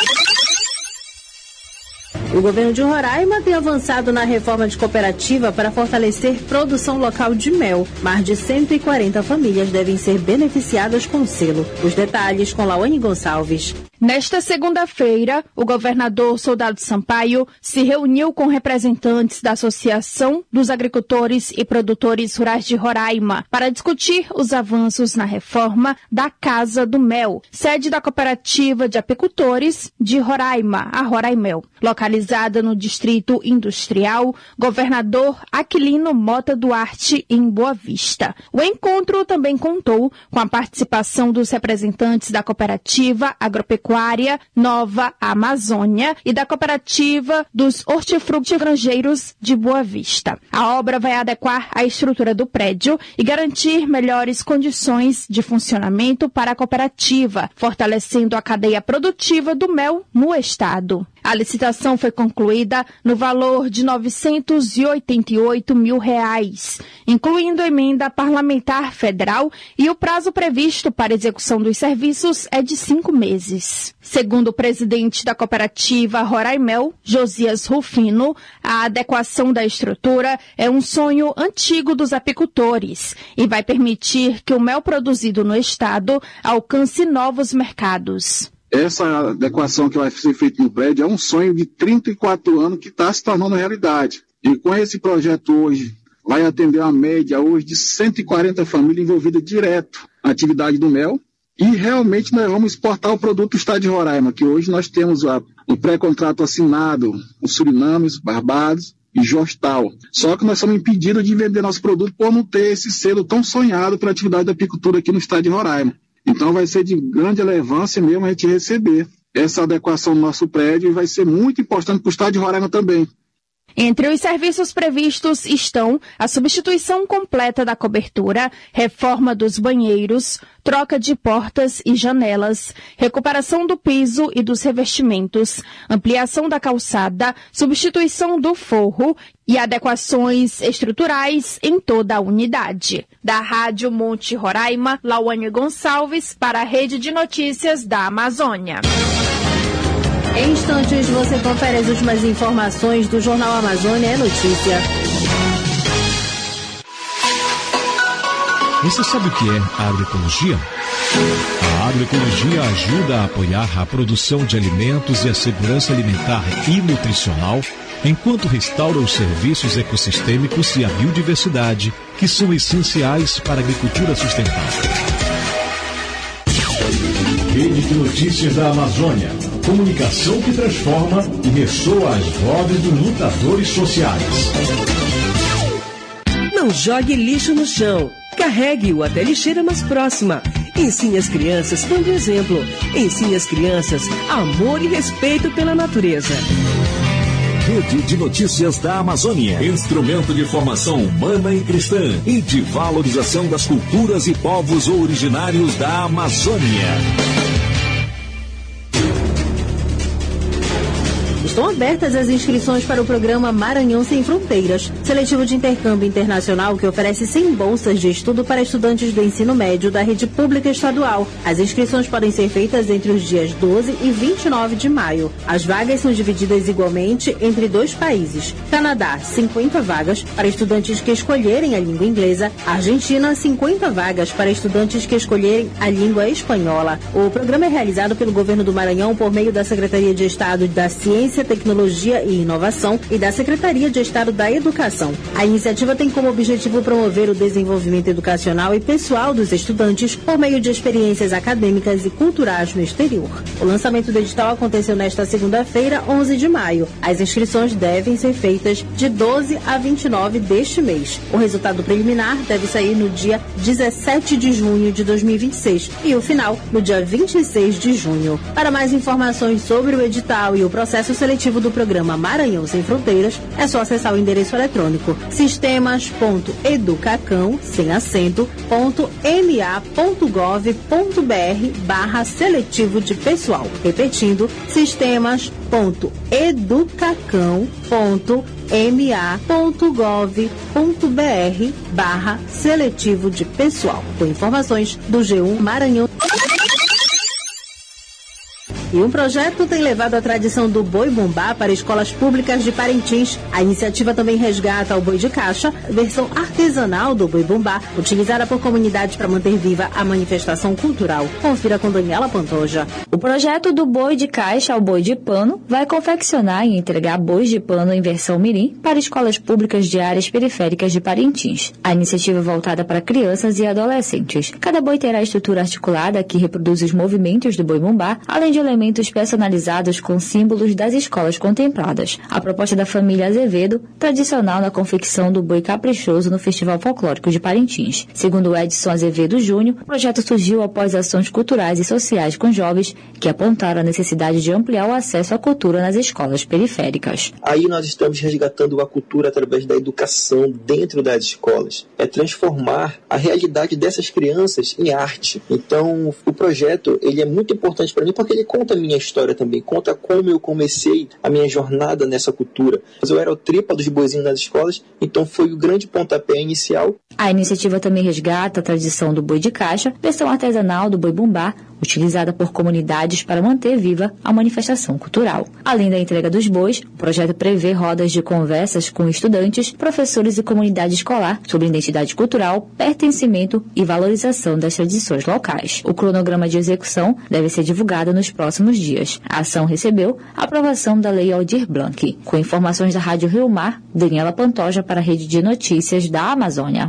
O governo de Roraima tem avançado na reforma de cooperativa para fortalecer produção local de mel. Mais de cento e quarenta famílias devem ser beneficiadas com o selo. Os detalhes com Lawane Gonçalves. Nesta segunda-feira, o governador Soldado Sampaio se reuniu com representantes da Associação dos Agricultores e Produtores Rurais de Roraima para discutir os avanços na reforma da Casa do Mel, sede da Cooperativa de Apicultores de Roraima, a Roraimel. Localizada no Distrito Industrial Governador Aquilino Mota Duarte, em Boa Vista. O encontro também contou com a participação dos representantes da Cooperativa Agropecuária Nova Amazônia e da Cooperativa dos Hortifruti Grangeiros de Boa Vista. A obra vai adequar a estrutura do prédio e garantir melhores condições de funcionamento para a cooperativa, fortalecendo a cadeia produtiva do mel no estado. A licitação foi concluída no valor de novecentos e oitenta e oito mil reais, incluindo emenda parlamentar federal, e o prazo previsto para execução dos serviços é de cinco meses. Segundo o presidente da cooperativa Roraimel, Josias Rufino, a adequação da estrutura é um sonho antigo dos apicultores e vai permitir que o mel produzido no estado alcance novos mercados. Essa adequação que vai ser feita no prédio é um sonho de trinta e quatro anos que está se tornando realidade. E com esse projeto hoje, vai atender uma média hoje de cento e quarenta famílias envolvidas direto na atividade do mel. E realmente nós vamos exportar o produto do estado de Roraima, que hoje nós temos a, o pré-contrato assinado com Surinames, Barbados e Jostal. Só que nós somos impedidos de vender nosso produto por não ter esse selo tão sonhado para a atividade da apicultura aqui no estado de Roraima. Então vai ser de grande relevância mesmo a gente receber essa adequação do nosso prédio e vai ser muito importante para o estado de Roraima também. Entre os serviços previstos estão a substituição completa da cobertura, reforma dos banheiros, troca de portas e janelas, recuperação do piso e dos revestimentos, ampliação da calçada, substituição do forro e adequações estruturais em toda a unidade. Da Rádio Monte Roraima, Lauane Gonçalves para a Rede de Notícias da Amazônia. Em instantes, você confere as últimas informações do Jornal Amazônia é Notícia. Você sabe o que é agroecologia? A agroecologia ajuda a apoiar a produção de alimentos e a segurança alimentar e nutricional, enquanto restaura os serviços ecossistêmicos e a biodiversidade, que são essenciais para a agricultura sustentável. Rede de Notícias da Amazônia. Comunicação que transforma e ressoa as vozes dos lutadores sociais. Não jogue lixo no chão. Carregue-o até a lixeira mais próxima. Ensine as crianças dando exemplo. Ensine as crianças amor e respeito pela natureza. Rede de Notícias da Amazônia. Instrumento de formação humana e cristã e de valorização das culturas e povos originários da Amazônia. Estão abertas as inscrições para o programa Maranhão Sem Fronteiras, seletivo de intercâmbio internacional que oferece cem bolsas de estudo para estudantes do ensino médio da rede pública estadual. As inscrições podem ser feitas entre os dias doze e vinte e nove de maio. As vagas são divididas igualmente entre dois países. Canadá, cinquenta vagas para estudantes que escolherem a língua inglesa. Argentina, cinquenta vagas para estudantes que escolherem a língua espanhola. O programa é realizado pelo governo do Maranhão por meio da Secretaria de Estado da Ciência, Tecnologia e Inovação e da Secretaria de Estado da Educação. A iniciativa tem como objetivo promover o desenvolvimento educacional e pessoal dos estudantes por meio de experiências acadêmicas e culturais no exterior. O lançamento do edital aconteceu nesta segunda-feira, onze de maio. As inscrições devem ser feitas de doze a vinte e nove deste mês. O resultado preliminar deve sair no dia dezessete de junho de dois mil e vinte e seis e o final no dia vinte e seis de junho. Para mais informações sobre o edital e o processo seletivo do programa Maranhão Sem Fronteiras, é só acessar o endereço eletrônico sistemas.educacão, sem acento, ponto ma.gov.br barra seletivo de pessoal. Repetindo, sistemas.educacão.ma.gov.br barra seletivo de pessoal. Com informações do G um Maranhão. E um projeto tem levado a tradição do boi bumbá para escolas públicas de Parintins. A iniciativa também resgata o boi de caixa, versão artesanal do boi bumbá, utilizada por comunidades para manter viva a manifestação cultural. Confira com Daniela Pantoja. O projeto do boi de caixa ao boi de pano vai confeccionar e entregar bois de pano em versão mirim para escolas públicas de áreas periféricas de Parintins. A iniciativa é voltada para crianças e adolescentes. Cada boi terá estrutura articulada que reproduz os movimentos do boi bumbá, além de elementos personalizados com símbolos das escolas contempladas. A proposta da família Azevedo, tradicional na confecção do boi caprichoso no Festival Folclórico de Parintins. Segundo Edson Azevedo Júnior, o projeto surgiu após ações culturais e sociais com jovens que apontaram a necessidade de ampliar o acesso à cultura nas escolas periféricas. Aí nós estamos resgatando a cultura através da educação dentro das escolas. É transformar a realidade dessas crianças em arte. Então, o projeto ele é muito importante para mim porque ele conta a minha história também, conta como eu comecei a minha jornada nessa cultura. Eu era o tripa dos boizinhos nas escolas, então foi o grande pontapé inicial. A iniciativa também resgata a tradição do boi de caixa, versão artesanal do boi bumbá, utilizada por comunidades para manter viva a manifestação cultural. Além da entrega dos bois, o projeto prevê rodas de conversas com estudantes, professores e comunidade escolar sobre identidade cultural, pertencimento e valorização das tradições locais. O cronograma de execução deve ser divulgado nos próximos dias. A ação recebeu a aprovação da Lei Aldir Blanc. Com informações da Rádio Rio Mar, Daniela Pantoja para a Rede de Notícias da Amazônia.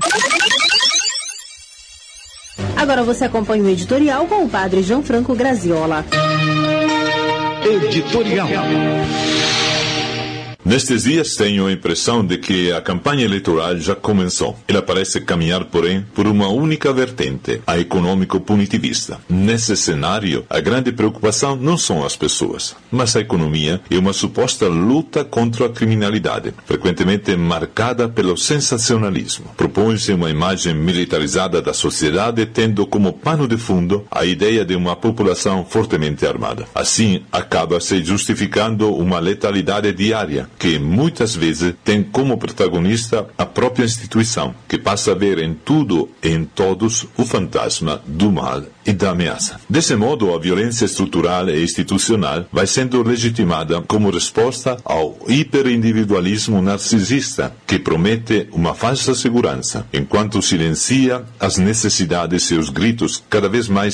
Agora você acompanha o editorial com o padre Gianfranco Graziola. Editorial. Nestes dias tenho a impressão de que a campanha eleitoral já começou. Ela parece caminhar, porém, por uma única vertente, a econômico-punitivista. Nesse cenário, a grande preocupação não são as pessoas, mas a economia e uma suposta luta contra a criminalidade, frequentemente marcada pelo sensacionalismo. Propõe-se uma imagem militarizada da sociedade, tendo como pano de fundo a ideia de uma população fortemente armada. Assim, acaba-se justificando uma letalidade diária, que muitas vezes tem como protagonista a própria instituição, que passa a ver em tudo e em todos o fantasma do mal e da ameaça. Desse modo, a violência estrutural e institucional vai sendo legitimada como resposta ao hiperindividualismo narcisista, que promete uma falsa segurança, enquanto silencia as necessidades e os gritos cada vez mais